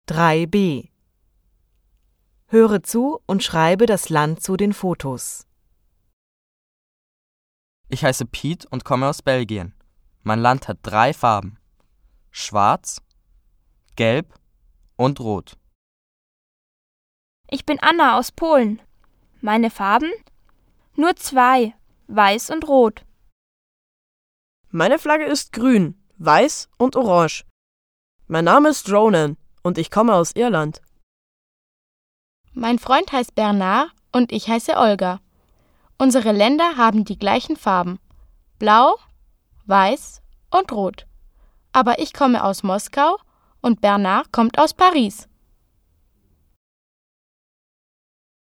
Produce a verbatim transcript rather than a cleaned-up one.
drei b. Höre zu und schreibe das Land zu den Fotos. Ich heiße Piet und komme aus Belgien. Mein Land hat drei Farben: Schwarz, Gelb und Rot. Ich bin Anna aus Polen. Meine Farben? Nur zwei, Weiß und Rot. Meine Flagge ist grün, weiß und orange. Mein Name ist Ronan und ich komme aus Irland. Mein Freund heißt Bernard und ich heiße Olga. Unsere Länder haben die gleichen Farben: Blau, Weiß und Rot. Aber ich komme aus Moskau und Bernard kommt aus Paris.